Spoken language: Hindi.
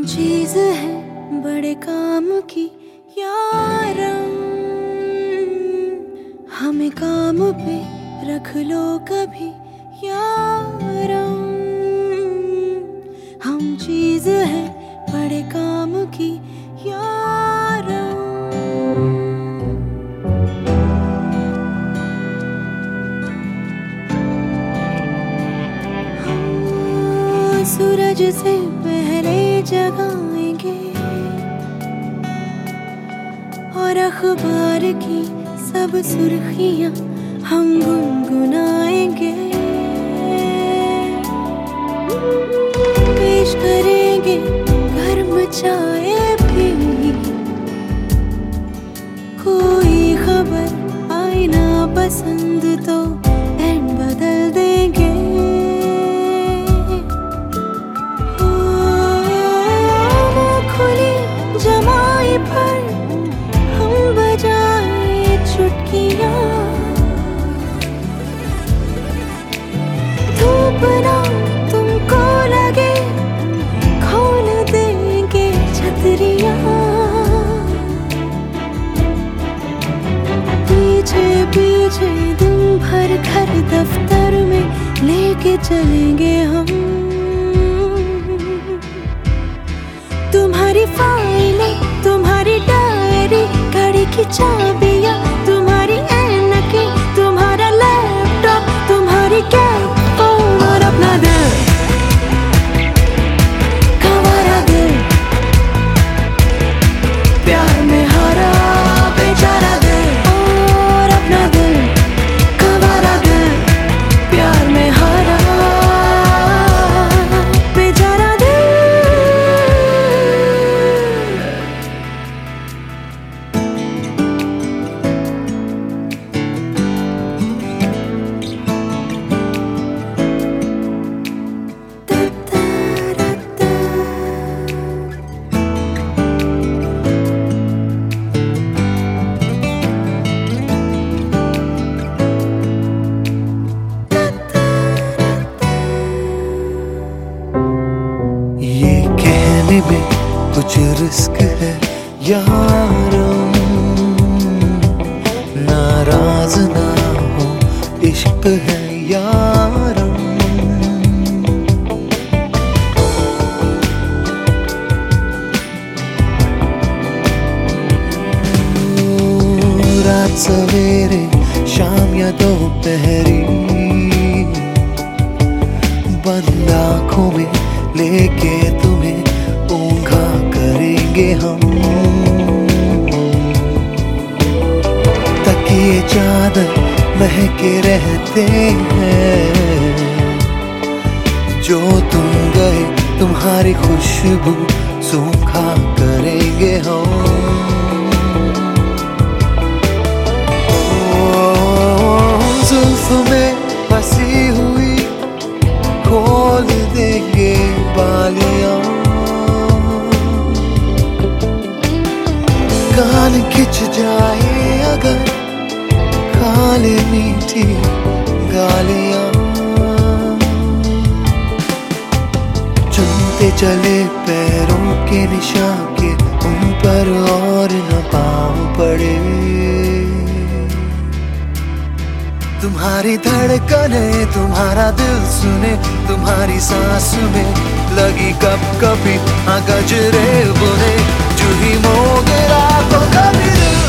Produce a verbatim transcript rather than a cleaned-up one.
चीज है बड़े काम की यारम, हमें काम पे रख लो कभी यारम। हम चीज है बड़े काम की यारम। हम सूरज से पहले जगाएंगे और अखबार की सब सुर्खियां हम गुनगुनाएंगे। पेश करेंगे गर्म चाय भी, कोई खबर आई ना पसंद तो एंड बदल देंगे। खुली जमाई पर हम बजाए चुटकियां, धूप ना तुमको लगे खोल देंगे छतरियां। पीछे पीछे दिन भर घर दफ्तर में लेके चलेंगे हम। तुम्हारी फाइलें, तुम्हारी डायरी, गाड़ी की चाबियां, तुम्हारी ऐनकें, तुम्हारा लैपटॉप, तुम्हारी कैब, फोन और अपना दिल, गंवारा दिल, प्यार में हारा बेचारा दिल, और अपना दिल, गंवारा दिल, प्यार में हारा बेचारा दिल। में कुछ रिस्क है यारम, नाराज ना हो इश्क है यारम। रात सवेरे शाम या दोपहरी बंद आँखों में लेके तुम्हें ऊँघा करेंगे हम। तकिए चादर महके रहते हैं, जो तुम गए तुम्हारी खुशबू सूखा करेंगे हम। जुल्फ में फंसी हुई खोल देंगे बालियां, कान खिंच जाए अगर खाले मीठी गालियां। चुनते चले पैरों के निशान के उन पर और न पाँव पड़े। तुम्हारी धड़कने तुम्हारा दिल सुने, तुम्हारी सांस में लगी कब कभी हाँ गजरे बुने। जूही मोगरा तो कभी